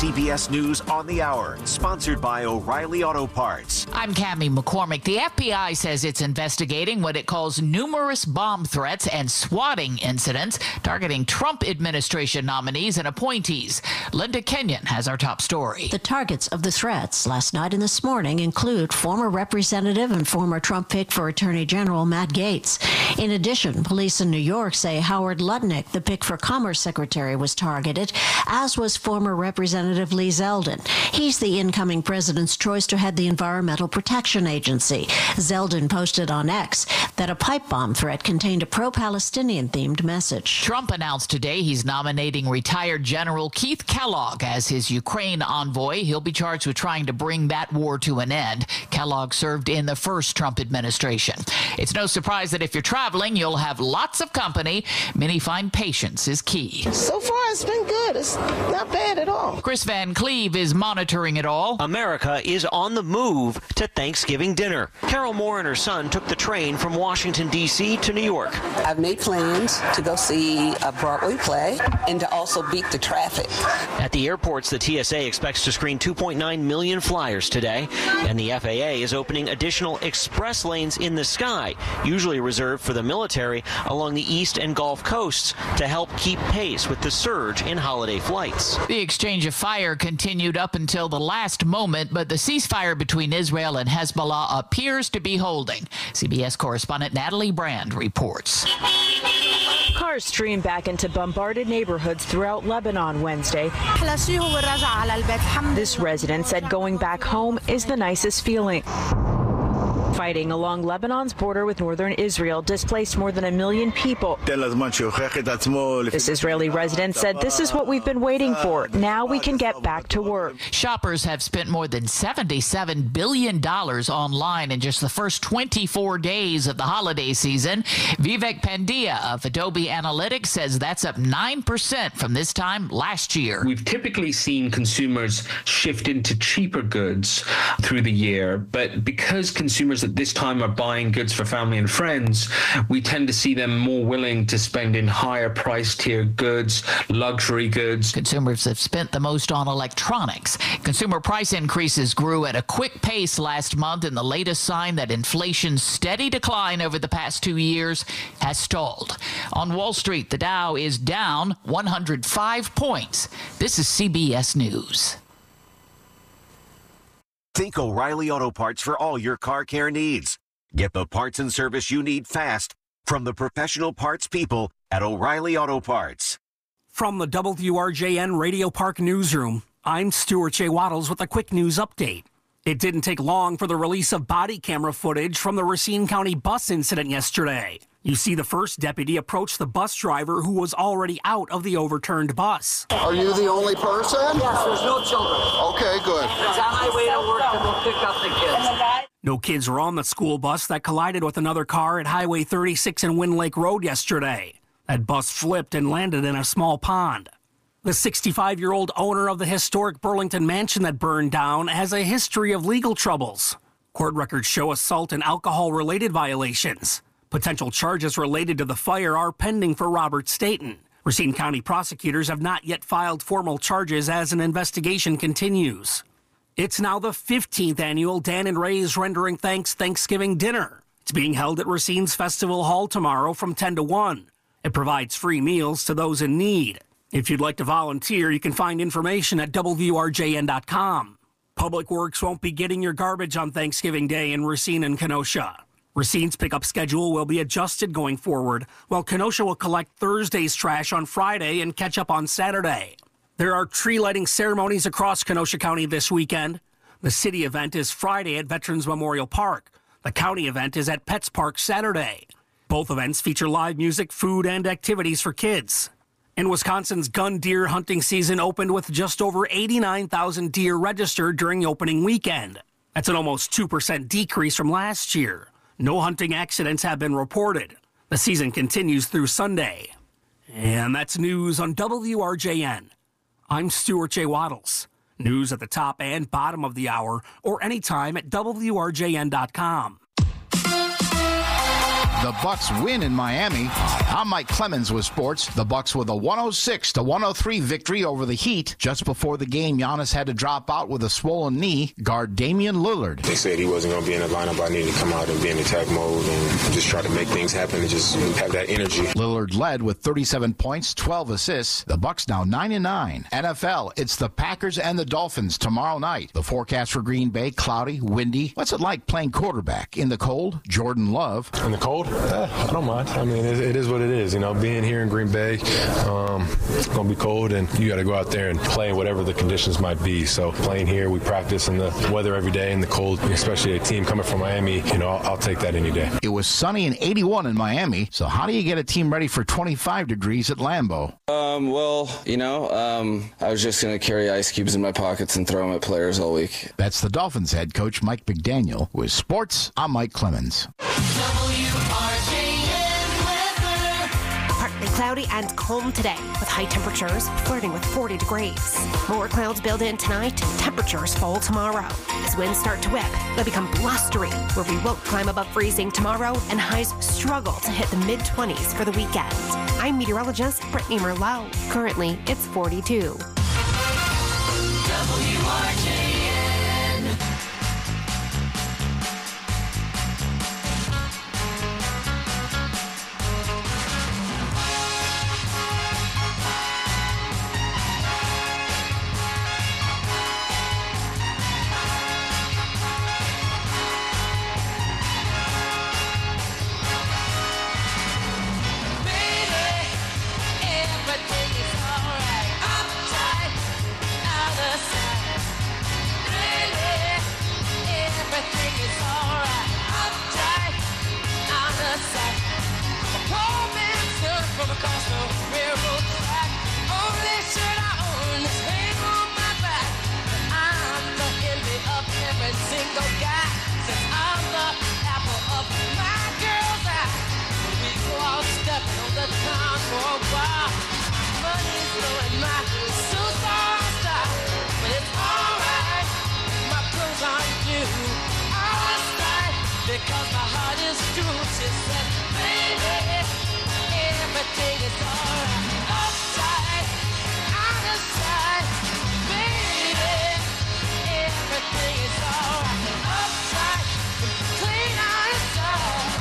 CBS News on the Hour, sponsored by O'Reilly Auto Parts. I'm Cammie McCormick. The FBI says it's investigating what it calls numerous bomb threats and swatting incidents targeting Trump administration nominees and appointees. Linda Kenyon has our top story. The targets of the threats last night and this morning include former Representative and former Trump pick for Attorney General Matt Gaetz. In addition, police in New York say Howard Lutnick, the pick for Commerce Secretary, was targeted, as was former Representative Lee Zeldin. He's the incoming president's choice to head the Environmental Protection Agency. Zeldin posted on X that a pipe bomb threat contained a pro-Palestinian-themed message. Trump announced today he's nominating retired General Keith Kellogg as his Ukraine envoy. He'll be charged with trying to bring that war to an end. Kellogg served in the first Trump administration. It's no surprise that if you're traveling, you'll have lots of company. Many find patience is key. So far, it's been good. It's not bad at all. Chris Van Cleve is monitoring it all. America is on the move to Thanksgiving dinner. Carol Moore and her son took the train from Washington, D.C. to New York. I've made plans to go see a Broadway play and to also beat the traffic. At the airports, the TSA expects to screen 2.9 million flyers today, and the FAA is opening additional express lanes in the sky, usually reserved for the military, along the east and Gulf coasts to help keep pace with the surge in holiday flights. The exchange of fire continued up until the last moment, but the ceasefire between Israel and Hezbollah appears to be holding. CBS correspondent Natalie Brand reports. Cars streamed back into bombarded neighborhoods throughout Lebanon Wednesday. This resident said going back home is the nicest feeling. Fighting along Lebanon's border with northern Israel displaced more than 1 million people. This Israeli resident said, "This is what we've been waiting for. Now we can get back to work." Shoppers have spent more than $77 billion online in just the first 24 days of the holiday season. Vivek Pandya of Adobe Analytics says that's up 9% from this time last year. We've typically seen consumers shift into cheaper goods through the year, but because consumers at this time are buying goods for family and friends, we tend to see them more willing to spend in higher price tier goods, luxury goods. Consumers have spent the most on electronics. Consumer price increases grew at a quick pace last month, and the latest sign that inflation's steady decline over the past 2 years has stalled. On Wall Street, the Dow is down 105 points. This is CBS News. Think O'Reilly Auto Parts for all your car care needs. Get the parts and service you need fast from the professional parts people at O'Reilly Auto Parts. From the WRJN Radio Park Newsroom, I'm Stuart J. Waddles with a quick news update. It didn't take long for the release of body camera footage from the Racine County bus incident yesterday. You see the first deputy approach the bus driver who was already out of the overturned bus. Are you the only person? Yes, there's no children. Okay, good. It's on my way to work to go pick up the kids. No kids were on the school bus that collided with another car at Highway 36 and Wind Lake Road yesterday. That bus flipped and landed in a small pond. The 65-year-old owner of the historic Burlington mansion that burned down has a history of legal troubles. Court records show assault and alcohol-related violations. Potential charges related to the fire are pending for Robert Staten. Racine County prosecutors have not yet filed formal charges as an investigation continues. It's now the 15th annual Dan and Ray's Rendering Thanks Thanksgiving Dinner. It's being held at Racine's Festival Hall tomorrow from 10 to 1. It provides free meals to those in need. If you'd like to volunteer, you can find information at WRJN.com. Public Works won't be getting your garbage on Thanksgiving Day in Racine and Kenosha. Racine's pickup schedule will be adjusted going forward, while Kenosha will collect Thursday's trash on Friday and catch up on Saturday. There are tree lighting ceremonies across Kenosha County this weekend. The city event is Friday at Veterans Memorial Park. The county event is at Pets Park Saturday. Both events feature live music, food, and activities for kids. And Wisconsin's gun deer hunting season opened with just over 89,000 deer registered during the opening weekend. That's an almost 2% decrease from last year. No hunting accidents have been reported. The season continues through Sunday. And that's news on WRJN. I'm Stuart J. Waddles. News at the top and bottom of the hour or anytime at WRJN.com. The Bucks win in Miami. I'm Mike Clemens with sports. The Bucks with a 106-103 victory over the Heat. Just before the game, Giannis had to drop out with a swollen knee. Guard Damian Lillard. They said he wasn't going to be in the lineup. I needed to come out and be in attack mode and just try to make things happen and just have that energy. Lillard led with 37 points, 12 assists. The Bucks now 9-9. NFL, it's the Packers and the Dolphins tomorrow night. The forecast for Green Bay, cloudy, windy. What's it like playing quarterback in the cold? Jordan Love. In the cold? I don't mind. I mean, it is what it is. You know, being here in Green Bay, it's going to be cold, and you got to go out there and play whatever the conditions might be. So playing here, we practice in the weather every day in the cold, especially a team coming from Miami. You know, I'll take that any day. It was sunny and 81 in Miami. So how do you get a team ready for 25 degrees at Lambeau? I was just going to carry ice cubes in my pockets and throw them at players all week. That's the Dolphins head coach Mike McDaniel. With sports, I'm Mike Clemens. Partly cloudy and calm today, with high temperatures flirting with 40 degrees. More clouds build in tonight, temperatures fall tomorrow. As winds start to whip, they'll become blustery, where we won't climb above freezing tomorrow, and highs struggle to hit the mid-20s for the weekend. I'm meteorologist Brittany Merlot. Currently, it's 42. WRJN. Because my heart is true, she said, baby, everything is alright. Upside, out of sight, baby, everything is alright. Upside, clean out of sight.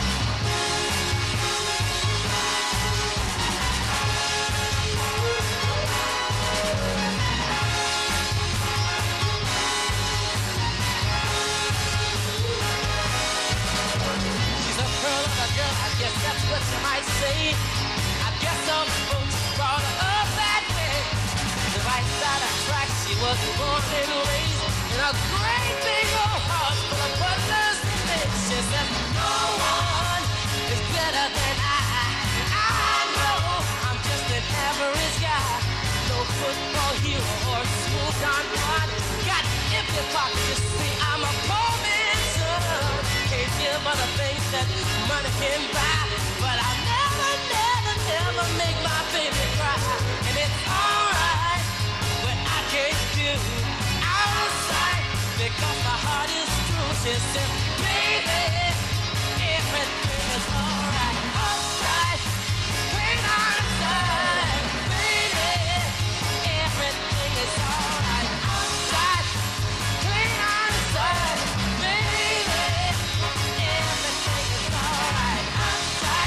Yes, that's what you might say. I guess some folks brought her up that way. The right side of track, she was born and raised in a great big old house full of butlers and maids. She said, no one is better than I. And I know I'm just an average guy. No football hero or smooth on one. Got empty pockets, you see, I'm a poor man's son. Can't give other things that money can buy, but I'll never make my baby cry. And it's alright when I can't do out of sight, because my heart is true. She said, baby, everything is alright. Outside, when out of sight, baby, everything is alright. Outside, clean out of sight, baby, everything is alright. Outside,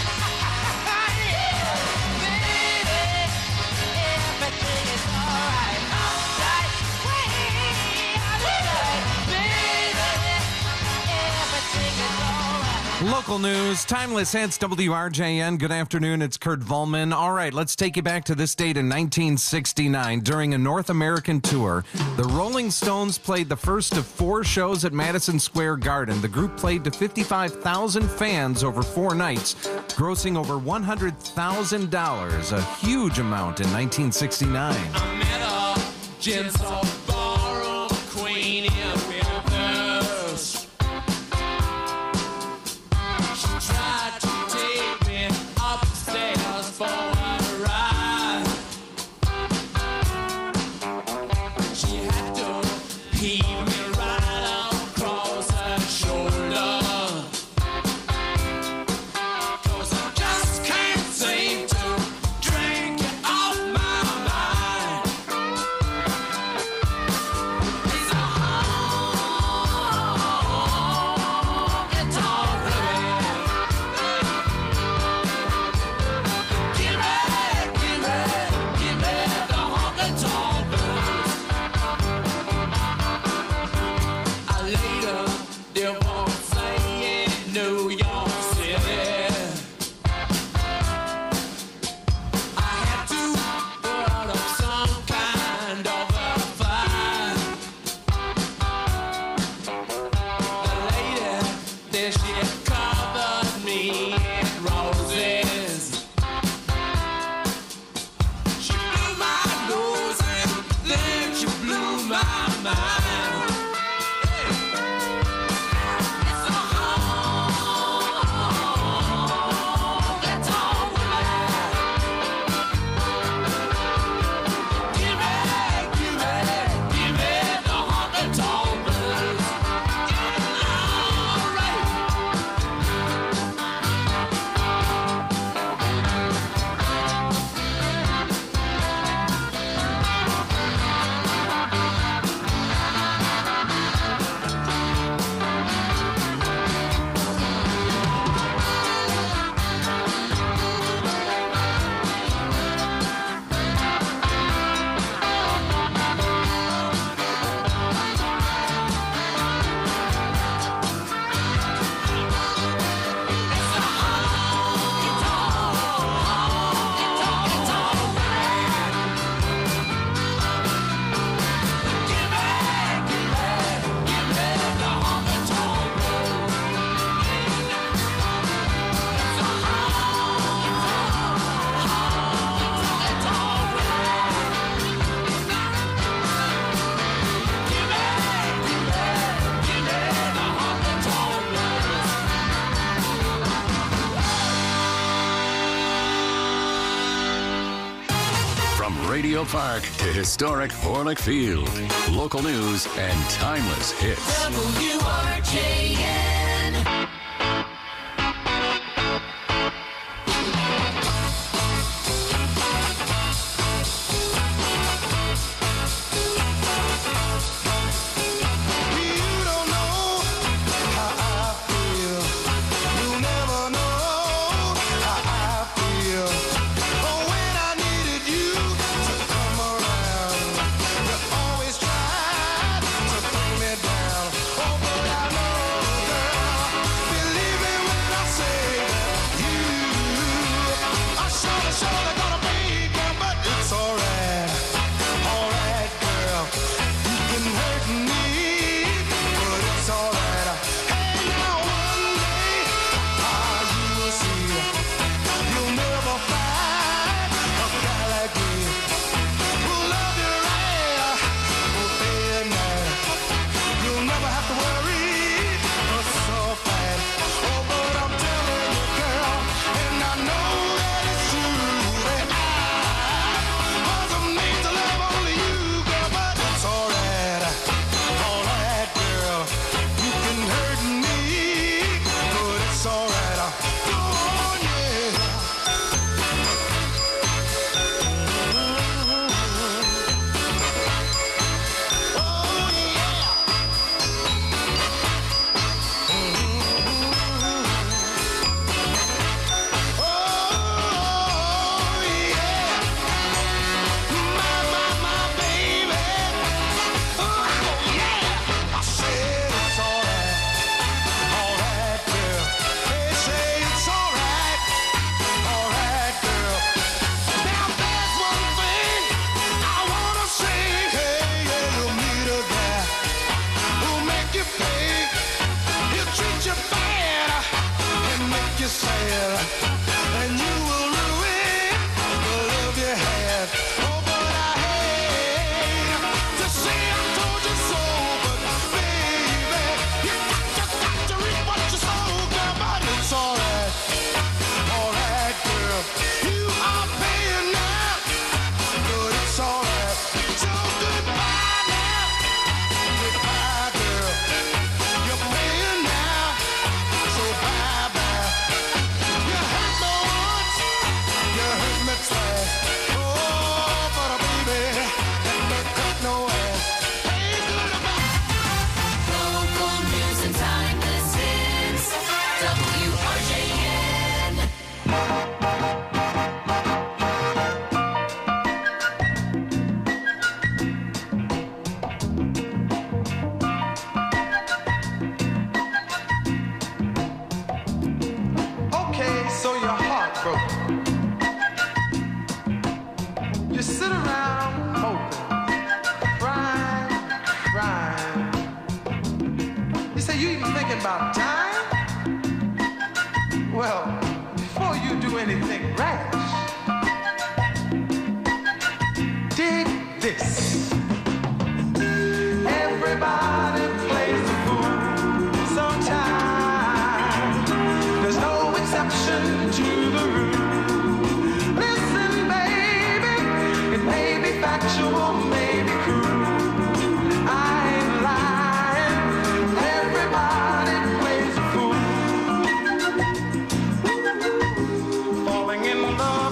yeah, baby, everything is alright. Outside, way out of sight, baby, everything is alright. Local news, timeless hits, WRJN. Good afternoon, it's Kurt Volman. All right, let's take you back to this date in 1969. During a North American tour, the Rolling Stones played the first of 4 shows at Madison Square Garden. The group played to 55,000 fans over 4 nights, grossing over $100,000, a huge amount in 1969. I met her, gentle ballroom queen in Memphis. She tried to take me upstairs for a ride. She had to heave me right across her shoulder. Radio Park to historic Orlick Field. Local news and timeless hits. WRJN. Falling in love.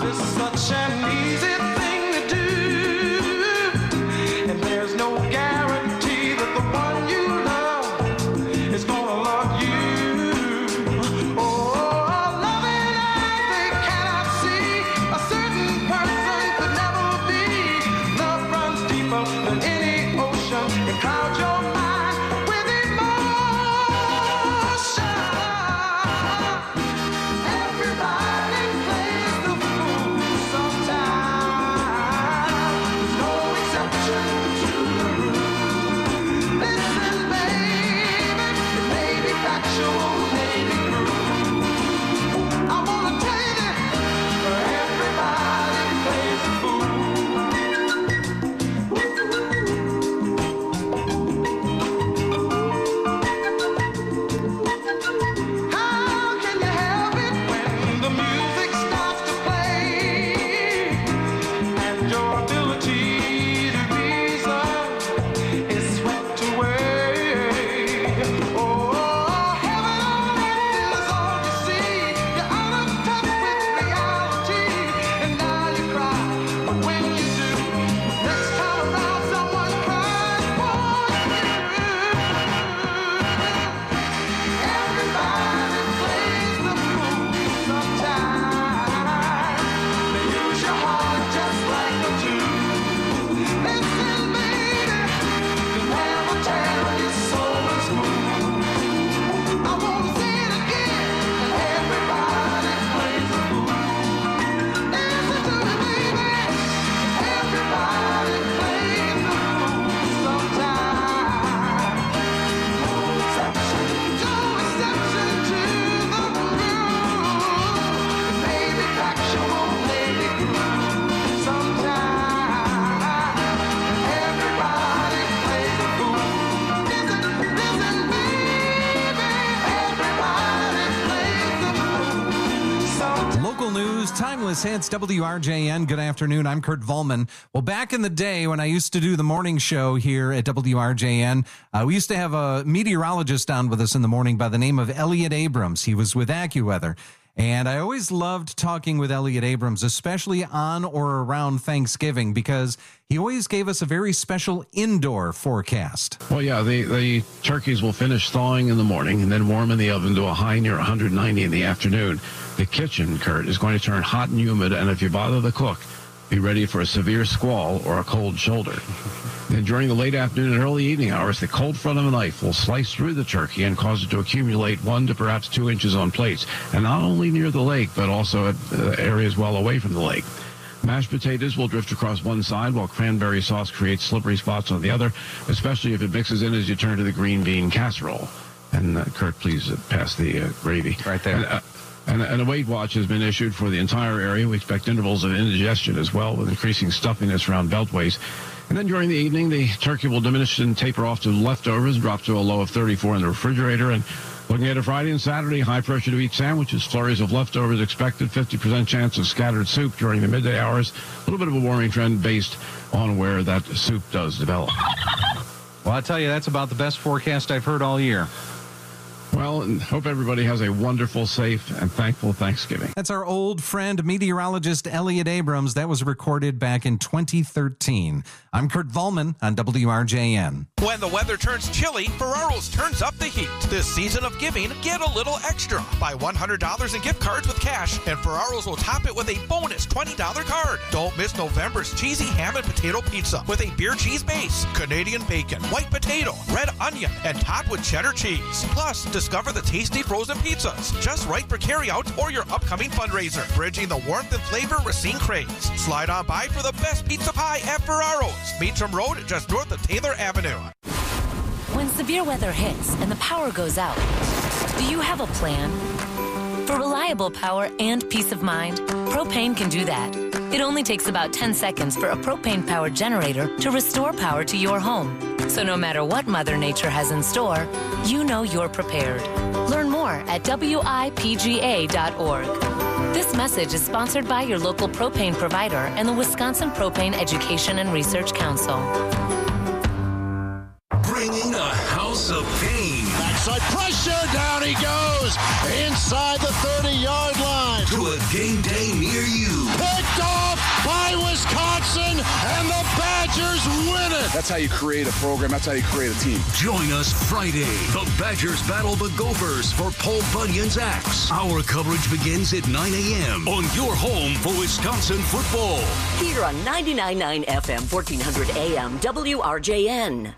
Local news, timeless hits, WRJN. Good afternoon. I'm Kurt Volman. Well, back in the day when I used to do the morning show here at WRJN, we used to have a meteorologist on with us in the morning by the name of Elliot Abrams. He was with AccuWeather. And I always loved talking with Elliot Abrams, especially on or around Thanksgiving, because he always gave us a very special indoor forecast. Well, yeah, the turkeys will finish thawing in the morning and then warm in the oven to a high near 190 in the afternoon. The kitchen, Kurt, is going to turn hot and humid, and if you bother the cook, be ready for a severe squall or a cold shoulder. Then during the late afternoon and early evening hours, the cold front of a knife will slice through the turkey and cause it to accumulate 1 to perhaps 2 inches on plates, and not only near the lake, but also at areas well away from the lake. Mashed potatoes will drift across one side, while cranberry sauce creates slippery spots on the other, especially if it mixes in as you turn to the green bean casserole. And Kurt, please pass the gravy. Right there. And a weight watch has been issued for the entire area. We expect intervals of indigestion as well, with increasing stuffiness around beltways. And then during the evening, the turkey will diminish and taper off to leftovers, drop to a low of 34 in the refrigerator. And looking at a Friday and Saturday, high pressure to eat sandwiches, flurries of leftovers expected, 50% chance of scattered soup during the midday hours. A little bit of a warming trend based on where that soup does develop. Well, I tell you, that's about the best forecast I've heard all year. Well, and hope everybody has a wonderful, safe, and thankful Thanksgiving. That's our old friend, meteorologist Elliot Abrams. That was recorded back in 2013. I'm Kurt Volman on WRJN. When the weather turns chilly, Ferraro's turns up the heat. This season of giving, get a little extra. Buy $100 in gift cards with cash, and Ferraro's will top it with a bonus $20 card. Don't miss November's cheesy ham and potato pizza with a beer cheese base, Canadian bacon, white potato, red onion, and topped with cheddar cheese. Plus, discover the tasty frozen pizzas, just right for carryout or your upcoming fundraiser, bridging the warmth and flavor Racine craves. Slide on by for the best pizza pie at Ferraro's, Meacham Road, just north of Taylor Avenue. When severe weather hits and the power goes out, do you have a plan? For reliable power and peace of mind, Propane can do that. It only takes about 10 seconds for a propane-powered generator to restore power to your home. So no matter what Mother Nature has in store, you know you're prepared. Learn more at WIPGA.org. This message is sponsored by your local propane provider and the Wisconsin Propane Education and Research Council. Bringing a house of pain. Backside pressure, down he goes, inside the 30-yard line. To a game day near you. Picked off by Wisconsin, and the Badgers win it. That's how you create a program. That's how you create a team. Join us Friday. The Badgers battle the Gophers for Paul Bunyan's Axe. Our coverage begins at 9 a.m. on your home for Wisconsin football. Here on 99.9 FM, 1400 AM, WRJN.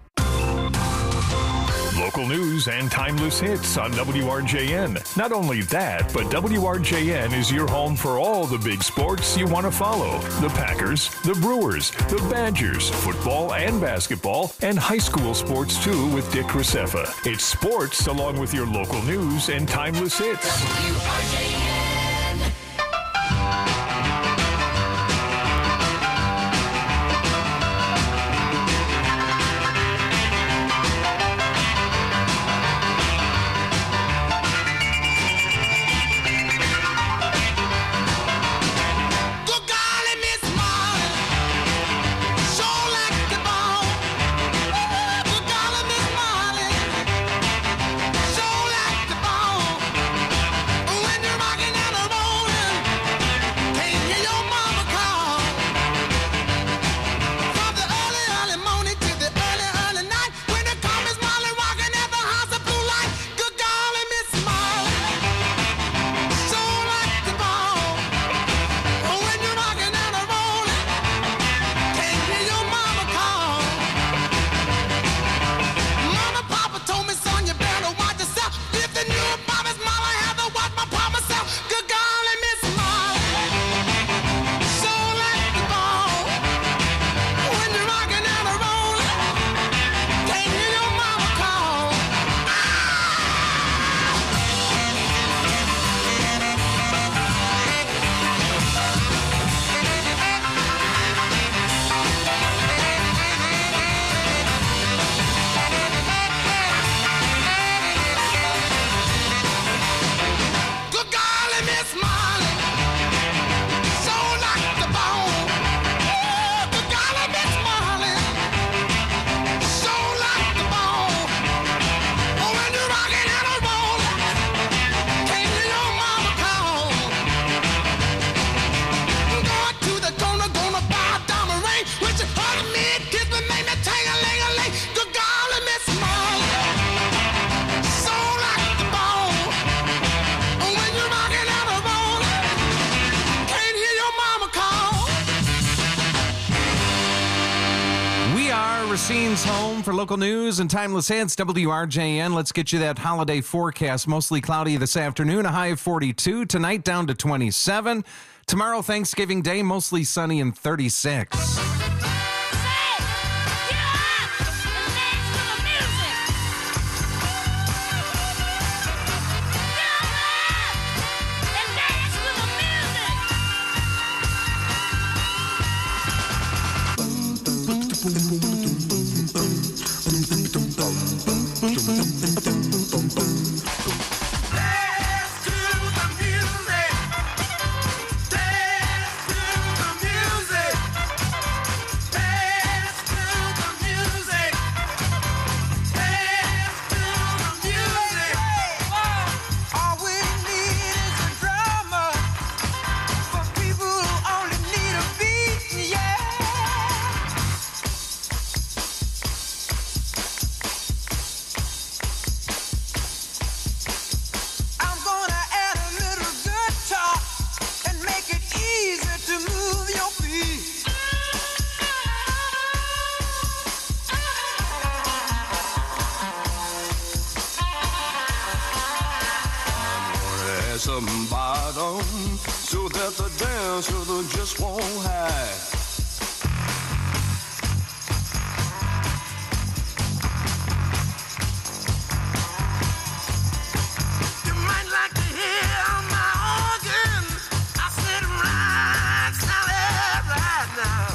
Local news and timeless hits on WRJN. Not only that, but WRJN is your home for all the big sports you want to follow. The Packers, the Brewers, the Badgers, football and basketball, and high school sports too with Dick Rosefa. It's sports along with your local news and timeless hits. WRJN. When you're my Racine's home for local news and timeless hits, WRJN. Let's get you that holiday forecast. Mostly cloudy this afternoon, a high of 42. Tonight down to 27. Tomorrow, Thanksgiving Day, mostly sunny and 36. Some bottom so that the dancer just won't hide. You might like to hear my organ. I said right, solid right now.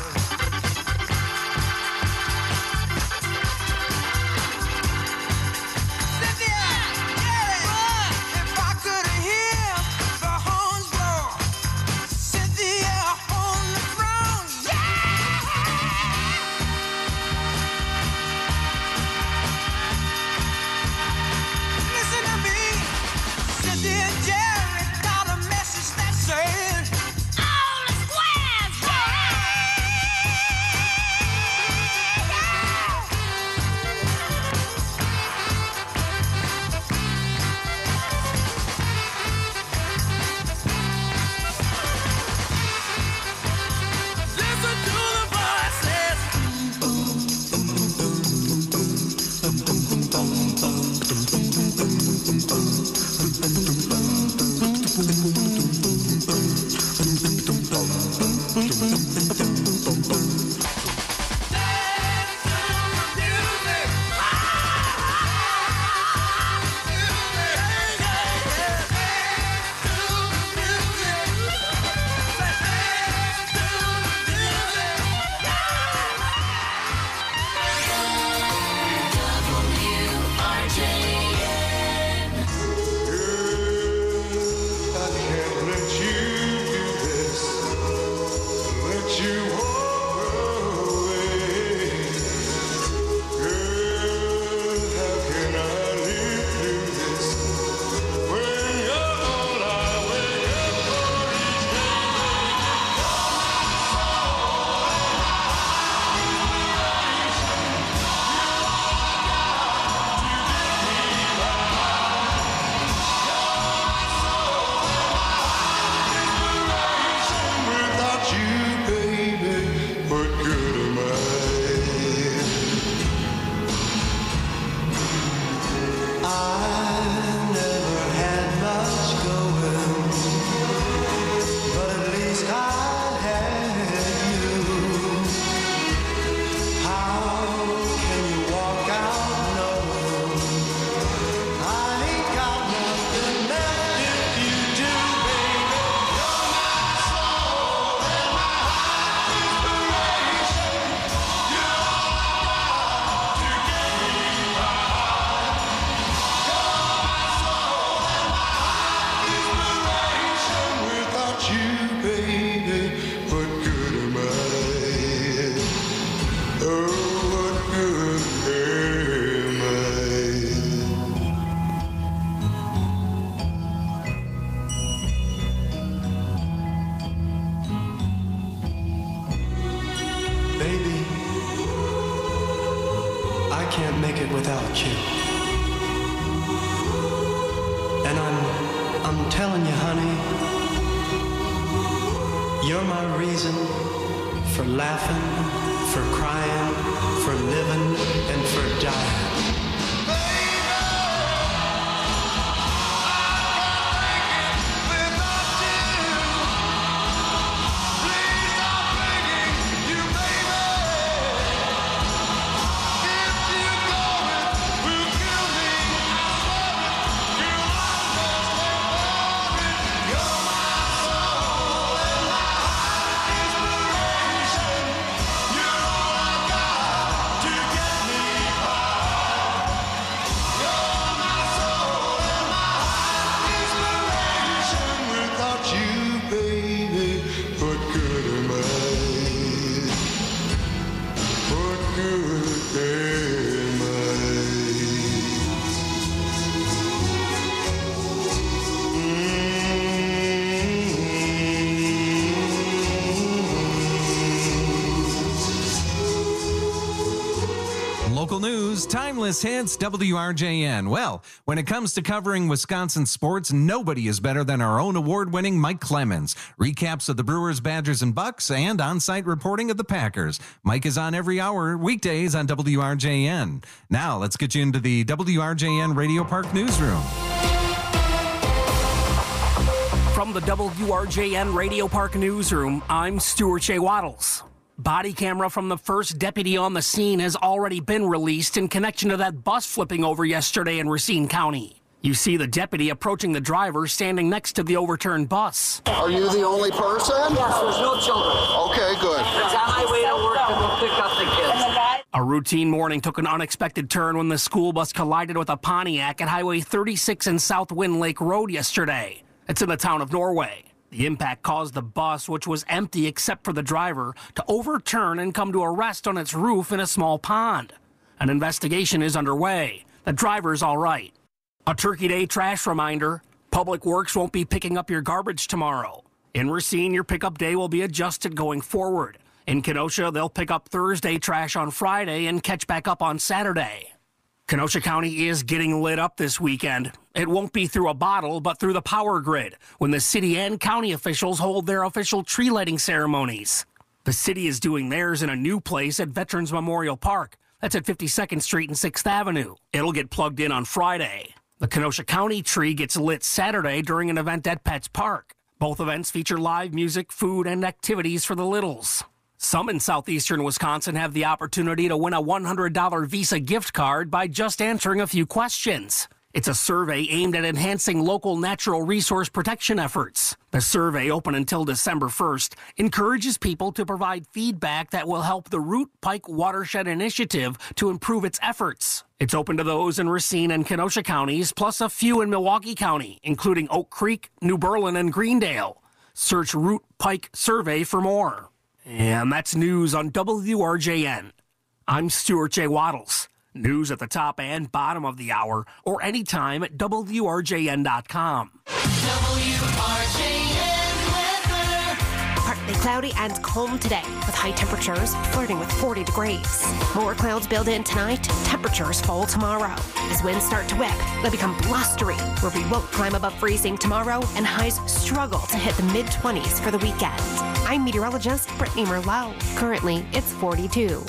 can't make it without you. And I'm telling you, honey, you're my reason for laughing, for crying, for living, and for dying. Local news, timeless hits, WRJN. Well, when it comes to covering Wisconsin sports, nobody is better than our own award-winning Mike Clemens. Recaps of the Brewers, Badgers, and Bucks, and on-site reporting of the Packers. Mike is on every hour, weekdays on WRJN. Now, let's get you into the WRJN Radio Park newsroom. From the WRJN Radio Park newsroom, I'm Stuart J. Waddles. Body camera from the first deputy on the scene has already been released in connection to that bus flipping over yesterday in Racine County. You see the deputy approaching the driver standing next to the overturned bus. Are you the only person? Yes, there's no children. Okay, good. It's on my way to work to go pick up the kids. A routine morning took an unexpected turn when the school bus collided with a Pontiac at Highway 36 and South Wind Lake Road yesterday. It's in the town of Norway. The impact caused the bus, which was empty except for the driver, to overturn and come to a rest on its roof in a small pond. An investigation is underway. The driver's all right. A Turkey Day trash reminder. Public Works won't be picking up your garbage tomorrow. In Racine, your pickup day will be adjusted going forward. In Kenosha, they'll pick up Thursday trash on Friday and catch back up on Saturday. Kenosha County is getting lit up this weekend. It won't be through a bottle, but through the power grid, when the city and county officials hold their official tree lighting ceremonies. The city is doing theirs in a new place at Veterans Memorial Park. That's at 52nd Street and 6th Avenue. It'll get plugged in on Friday. The Kenosha County tree gets lit Saturday during an event at Pets Park. Both events feature live music, food, and activities for the littles. Some in southeastern Wisconsin have the opportunity to win a $100 Visa gift card by just answering a few questions. It's a survey aimed at enhancing local natural resource protection efforts. The survey, open until December 1st, encourages people to provide feedback that will help the Root Pike Watershed Initiative to improve its efforts. It's open to those in Racine and Kenosha counties, plus a few in Milwaukee County, including Oak Creek, New Berlin, and Greendale. Search Root Pike Survey for more. And that's news on WRJN. I'm Stuart J. Waddles. News at the top and bottom of the hour, or anytime at WRJN.com. Partly cloudy and calm today, with high temperatures flirting with 40 degrees. More clouds build in tonight, temperatures fall tomorrow. As winds start to whip, they become blustery, where we won't climb above freezing tomorrow, and highs struggle to hit the mid-20s for the weekend. I'm meteorologist Brittany Merlot. Currently, it's 42.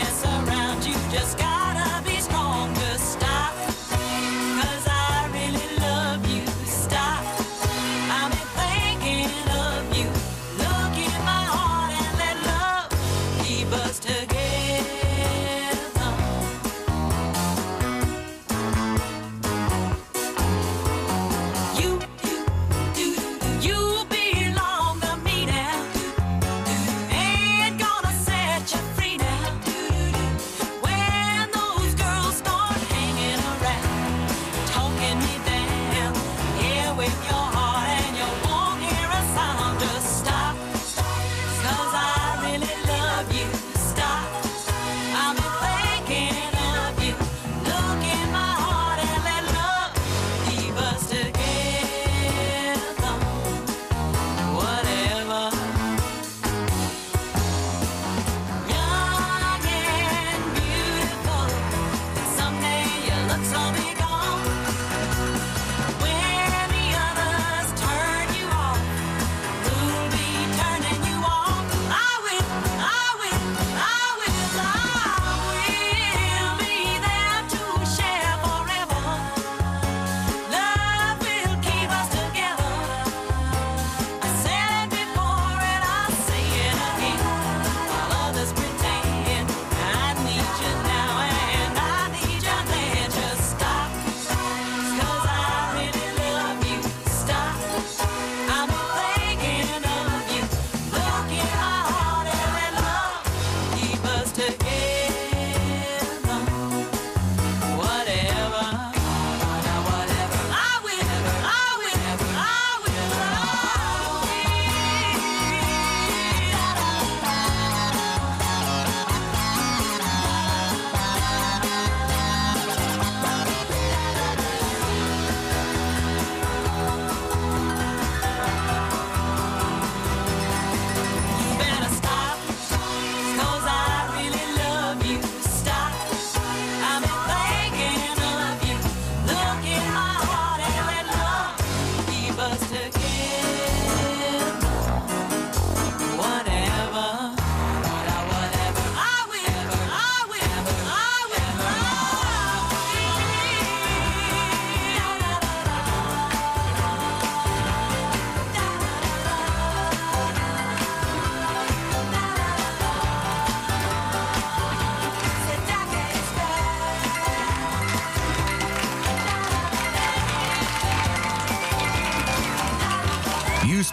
Just gotta be strong to stop, 'cause I really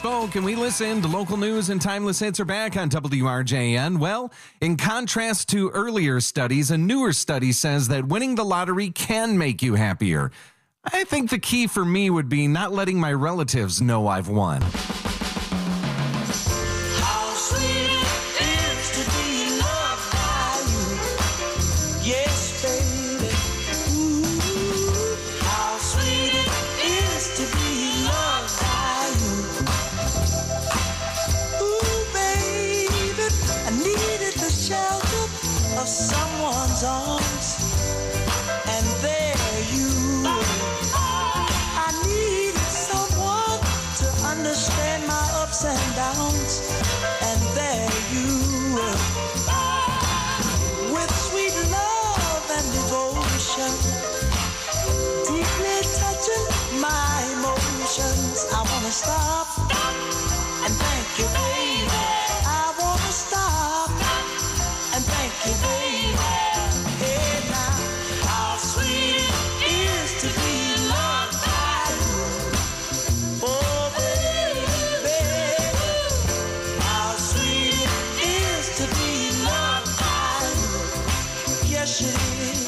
So, can we listen to local news and timeless hits are back on WRJN? Well, in contrast to earlier studies, a newer study says that winning the lottery can make you happier. I think the key for me would be not letting my relatives know I've won. How sweet it is to be loved by you. Yes, baby. Ooh, how sweet it is to be loved by you. Ooh, baby, I needed the shelter of someone's arms, and there you were. I needed someone to understand my ups and downs, and there you were. With sweet love and devotion, deeply touching my emotions. I wanna stop and thank you, baby. I wanna stop and thank you, baby. Hey now, how sweet it is to be loved by you. Oh baby, how sweet it is to be loved by you. Yes it is.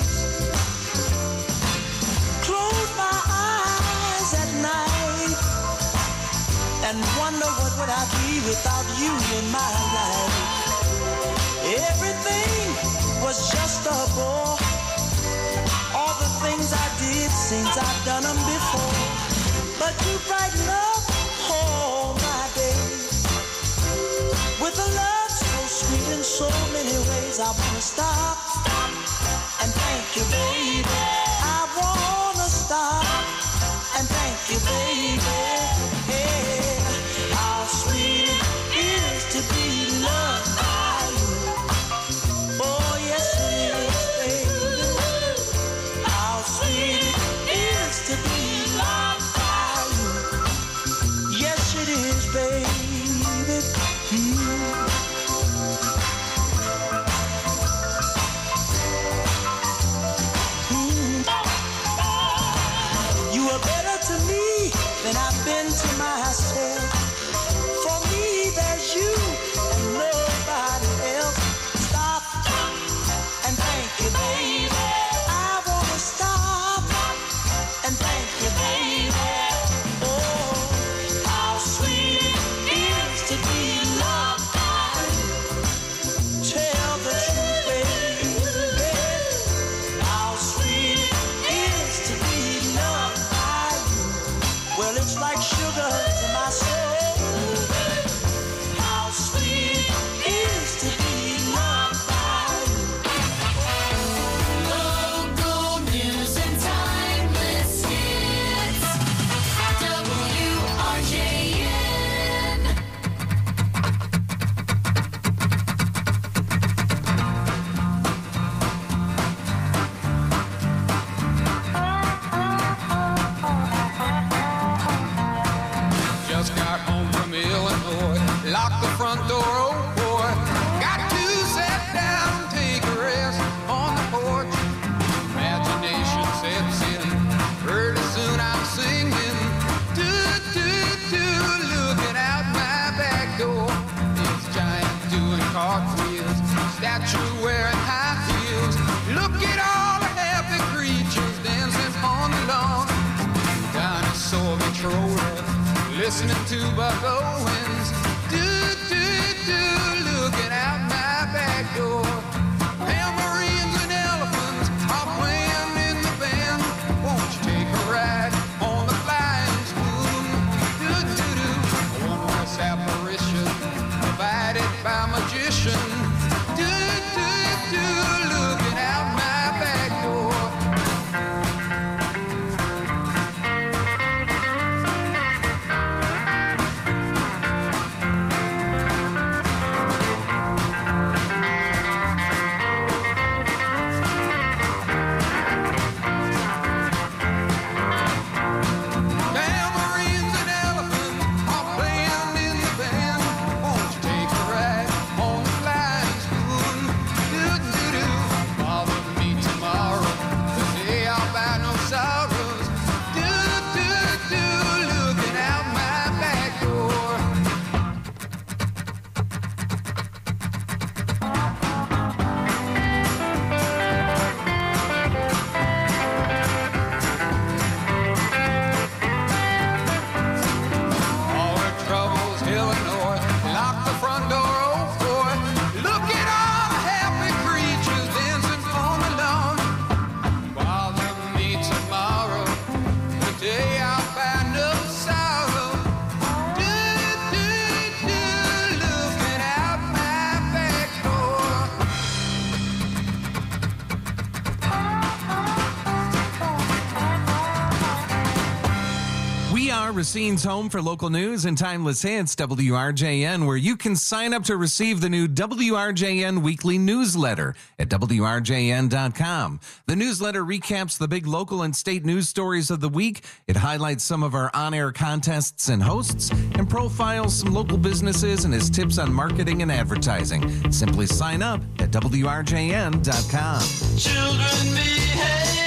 Close my eyes at night and wonder what would I be without you in my life. Everything was just a bore. All the things I did seems I've done them before. But you brighten up all my days with a love so sweet in so many ways. I wanna stop and thank you, baby. I wanna stop and thank you, baby. Hey, how sweet it is to be loved by you. Oh yes it is, baby. How sweet it is to be loved by you. Yes it is, baby. You are better to me than I've been to myself. For me, there's you and nobody else. Stop and thank you, baby. I wanna stop and thank you, baby. Oh, how sweet it is to be loved by you. Tell the truth, baby. How sweet it is to be loved by you. Well, it's like sugar to my soul. How sweet it is to be loved by you. Local news and timeless hits. WRJN. Just got home from Illinois, locked the front door, oh boy. Got to sit down, take a rest on the porch. Imagination sets in, pretty soon I'm singing. Do, do, do, looking out my back door. It's giant doing cartwheels, statue wearing high heels. Look at all the happy creatures dancing on the lawn. Dinosaur controller, listening to Buck Owens. Do, do, do, looking out my back door. Tambourines and elephants are playing in the band. Won't you take a ride on the flying spoon? Do, do, do, a wondrous apparition provided by a magician. Do, do, do, looking out my back door. Tambourines and elephants are playing in the band. Won't you take a ride on the flying Racine's home for local news and timeless hits, WRJN, where you can sign up to receive the new WRJN weekly newsletter at WRJN.com. The newsletter recaps the big local and state news stories of the week. It highlights some of our on-air contests and hosts and profiles some local businesses and has tips on marketing and advertising. Simply sign up at WRJN.com. Children behave.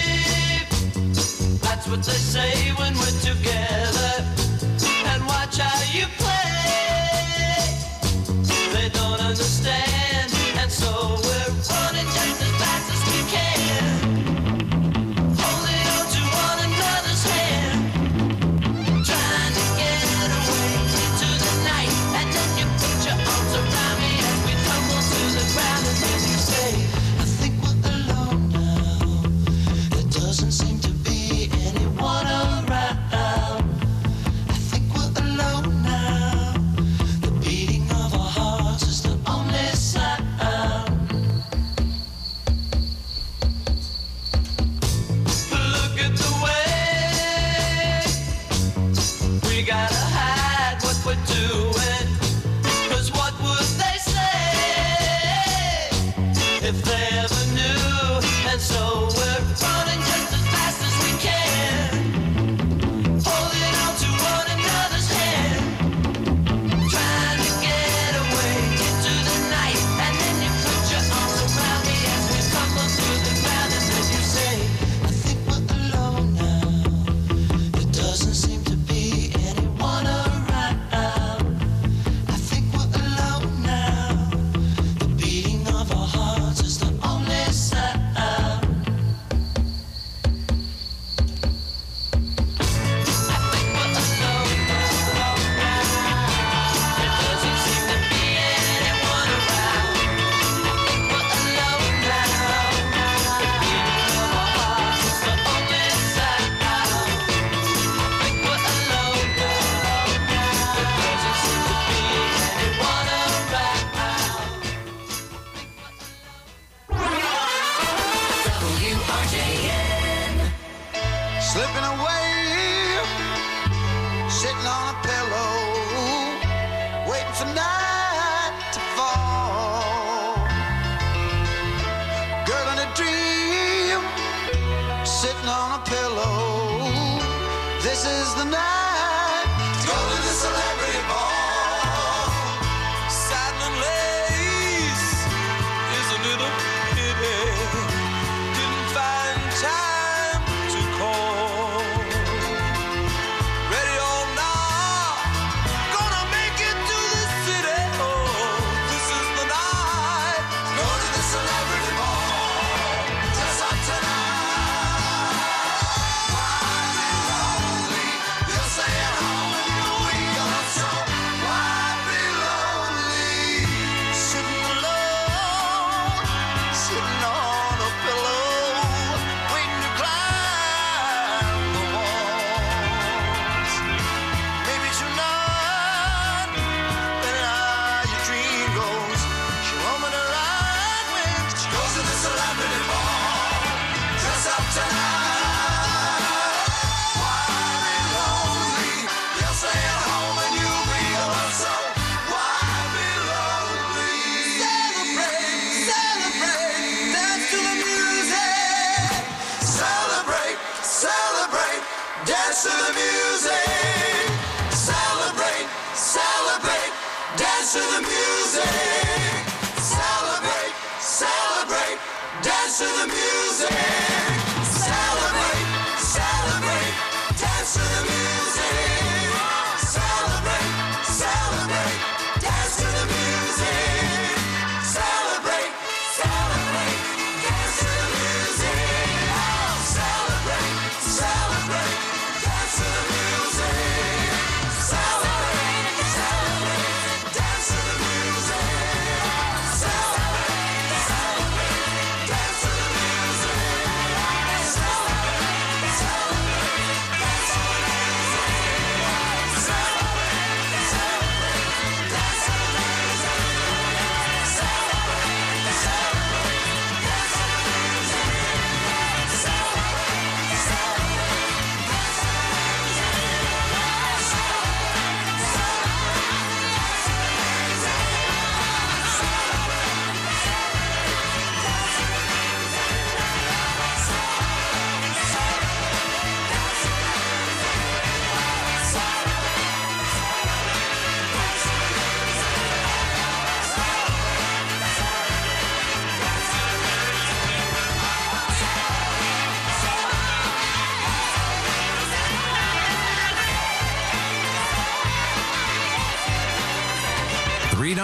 That's what they say when we're together. And watch how you play. They don't understand, and so we're running just as fast as we can. Holding on to one another's hand. Trying to get away into the night. And then you put your arms around me as we tumble to the ground. And then you say, I think we're alone now. There doesn't seem to be anyone around. I think we're alone now. The beating of our hearts is the only sound. Look at the way we gotta hide what we're doing. 'Cause what would they say if they ever knew? And so we're running just as fast as we can. Holding on to one another's hand. Trying to get away into the night. And then you put your arms around me as we tumble to the ground. And then you say, I think we're alone now. There doesn't seem to be anyone around. I think we're alone now. The beating of our hearts is the only sound. Slipping away, sitting on a pillow, waiting for night to fall. Girl in a dream, sitting on a pillow. This is the night to go to the celebrity ball. Satin and lace is a little pity. Didn't find time to call. Ready or not, gonna make it to the city. Oh, this is the night. Go to the celebrity ball. Dress up tonight. Why be lonely? You'll stay at home and you'll be gone. So why be lonely? Sitting alone, sitting on a pillow, waiting to climb the walls. Maybe tonight, better how your dream goes. She'll open her eyes when she goes to the celebrity ball. Dress up tonight. Why be lonely? You'll stay at home and you'll be alone. So why be lonely? Celebrate, celebrate, dance to the music. Celebrate, celebrate, dance to the music. Celebrate, celebrate, dance to the music. Celebrate, celebrate, dance to the music. Celebrate, celebrate, dance to the music. Celebrate, celebrate, dance to the music. Celebrate, celebrate, dance to the music. Celebrate, celebrate, dance to the music. Celebrate, celebrate, dance to the music.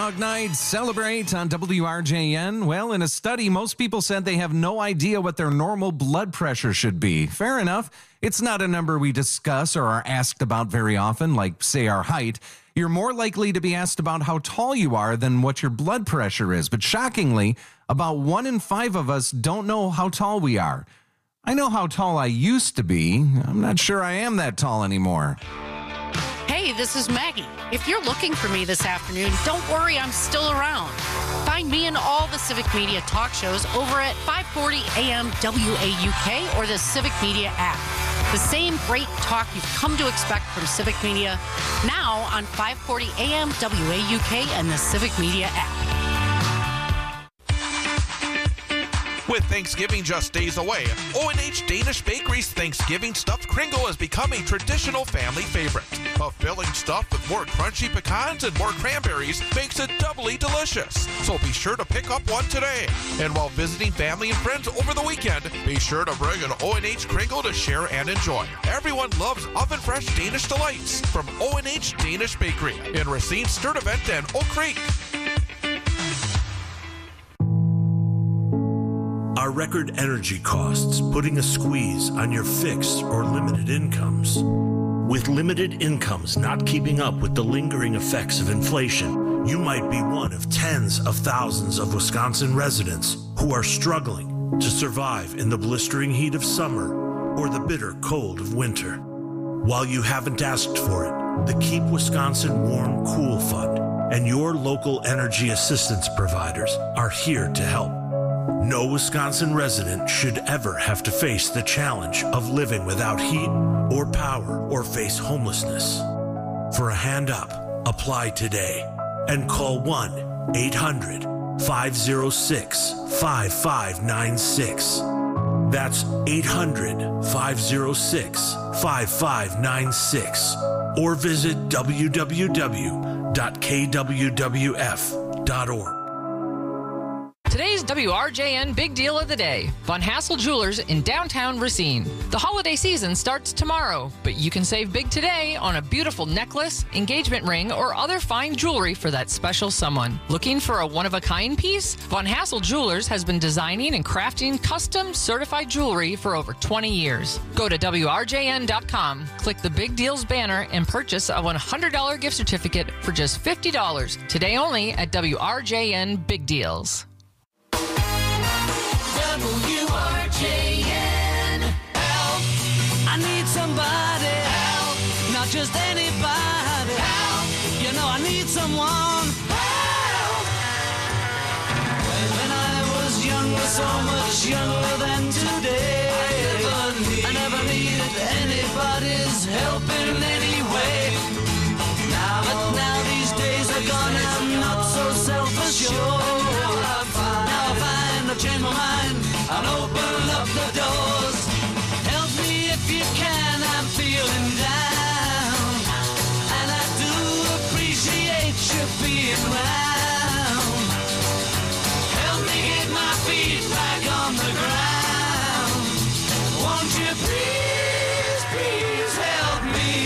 Dog Night, Celebrate on WRJN. Well, in a study, most people said they have no idea what their normal blood pressure should be. Fair enough. It's not a number we discuss or are asked about very often, like, say, our height. You're more likely to be asked about how tall you are than what your blood pressure is. But shockingly, about 1 in 5 of us don't know how tall we are. I know how tall I used to be. I'm not sure I am that tall anymore. Hey, this is Maggie. If you're looking for me this afternoon, don't worry, I'm still around. Find me in all the Civic Media talk shows over at 540 AM WAUK or the Civic Media app. The same great talk you've come to expect from Civic Media, now on 540 AM WAUK and the Civic Media app. With Thanksgiving just days away, O&H Danish Bakery's Thanksgiving Stuffed Kringle has become a traditional family favorite. A filling stuffed with more crunchy pecans and more cranberries makes it doubly delicious. So be sure to pick up one today. And while visiting family and friends over the weekend, be sure to bring an O&H Kringle to share and enjoy. Everyone loves oven-fresh Danish delights from O&H Danish Bakery in Racine, Sturtevant, and Oak Creek. Are record energy costs putting a squeeze on your fixed or limited incomes? With limited incomes not keeping up with the lingering effects of inflation, you might be one of tens of thousands of Wisconsin residents who are struggling to survive in the blistering heat of summer or the bitter cold of winter. While you haven't asked for it, the Keep Wisconsin Warm Cool Fund and your local energy assistance providers are here to help. No Wisconsin resident should ever have to face the challenge of living without heat or power or face homelessness. For a hand up, apply today and call 1-800-506-5596. That's 800-506-5596. Or visit www.kwwf.org. Today's WRJN Big Deal of the Day. Von Hassel Jewelers in downtown Racine. The holiday season starts tomorrow, but you can save big today on a beautiful necklace, engagement ring, or other fine jewelry for that special someone. Looking for a one-of-a-kind piece? Von Hassel Jewelers has been designing and crafting custom certified jewelry for over 20 years. Go to WRJN.com, click the Big Deals banner, and purchase a $100 gift certificate for just $50. Today only at WRJN Big Deals. WRJN. Help. I need somebody. Help. Not just anybody. Help. You know I need someone. Help. When I was younger, so much younger than today, I never needed anybody's help in any way. But now these days are gone, I'm not so self-assured. Now I find I've changed my mind, I'll open up the doors. Help me if you can, I'm feeling down, and I do appreciate you being round. Help me get my feet back on the ground. Won't you please, please help me?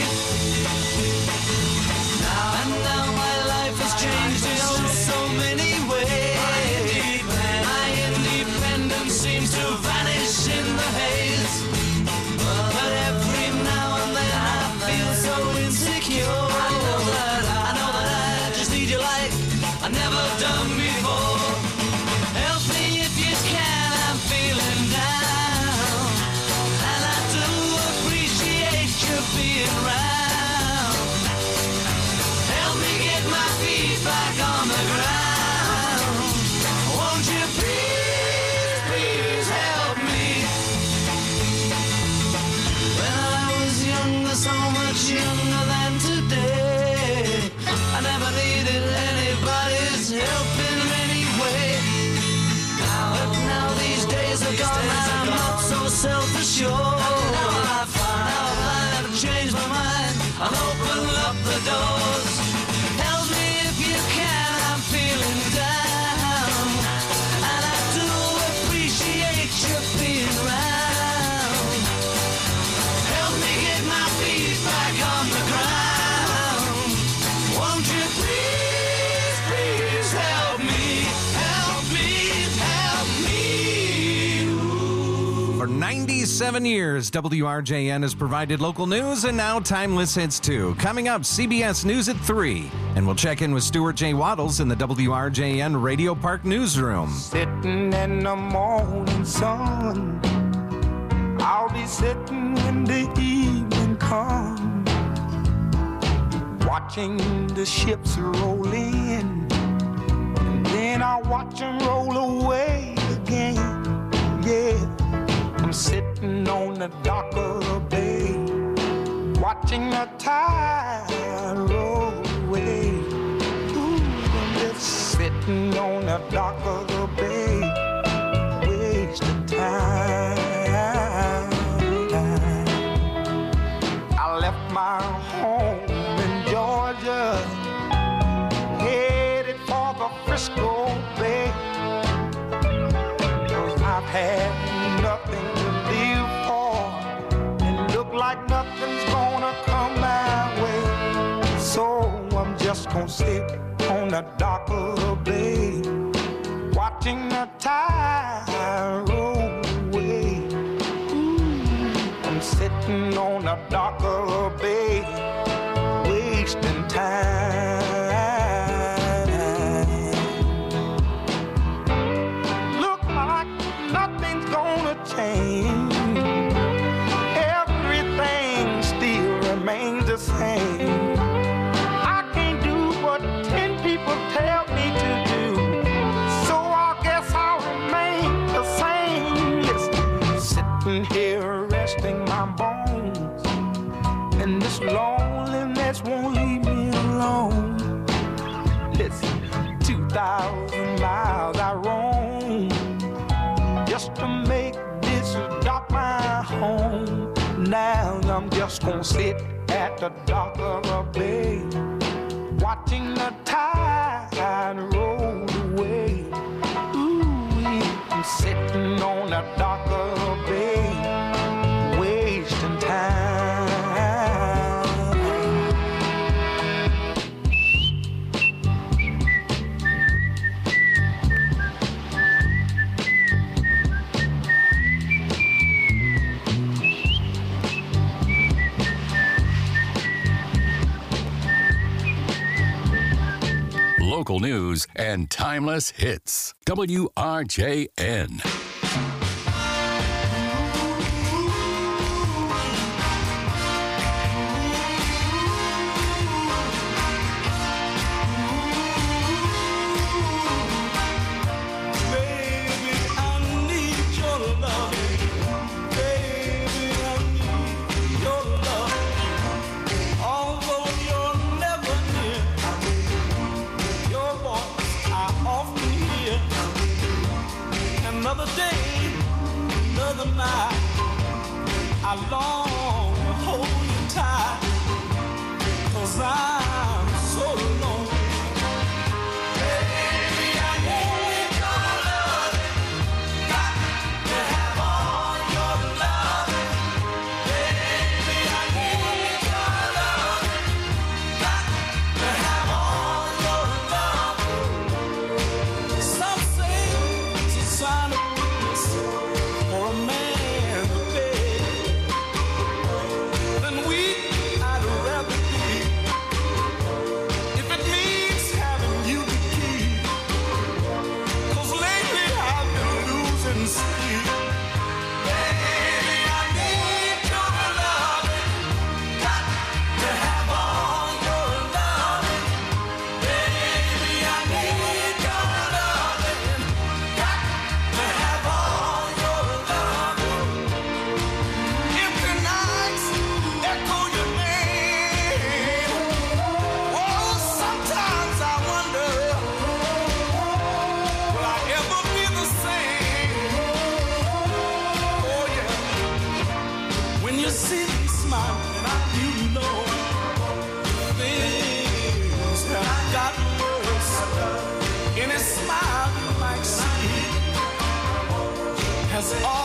Now my life has changed in so many ways. My independence seems to vanish in the haze. But every now and then I feel so insecure. I know that I just need you like I've never done before. Help me if you can, I'm feeling down, and I do appreciate you being around. Help me get my feet back on the ground. Won't you please, please help me? When I was younger, so much younger than today, I never needed anybody's help in any way. But now these days are gone, I'm not so self-assured. Now I find I've changed my mind, I'll open up the doors. Help me if you can, I'm feeling down, and I do appreciate you being around. Help me get my feet back on the ground. Won't you please, please 97 years, WRJN has provided local news and now timeless hits too. Coming up, CBS News at 3. And we'll check in with Stuart J. Waddles in the WRJN Radio Park newsroom. Sitting in the morning sun, I'll be sitting when the evening comes, watching the ships roll in, and then I'll watch them roll away again. Yeah, I'm sitting on the dock of the bay, watching the tide roll away. Ooh, I'm just sitting on the dock of the bay, wasting time. I left my home in Georgia, headed for the Frisco Bay, 'cause I've had nothing to live for, and look like nothing's gonna come my way. So I'm just gonna sit on the dock of the bay, watching the tide roll away. Ooh, I'm sitting on the dock of the bay, wasting time. Look like nothing's gonna change, everything still remains the same. I can't do what 10 people tell me to do, so I guess I'll remain the same. Listen, sitting here resting my bones, and this loneliness won't leave me alone. Listen, 2,000 miles I roam just to make this dock my home. Now I'm just gonna sit at the dock of the bay, watching the tide roll away. Ooh, I'm sitting on the dock of the bay, wasting time. Local news and timeless hits. WRJN. Another day, another night, I long to hold you tight, 'cause I'm so lonely. Baby, I need your loving, got to have all your loving. Baby, I need your loving, got to have all your loving. Some say it's a sign of for a man to beg, then weak I'd rather be, if it means having you to keep, 'cause lately I've been losing sleep. Baby, I need your loving, got to have all your loving. Baby, I need your loving, got to have all your loving. Empty nights echo your name. Oh, sometimes I wonder, will I ever be the same? Oh yeah, when you see me smiling, you know things have gotten worse. Any smile you might see has all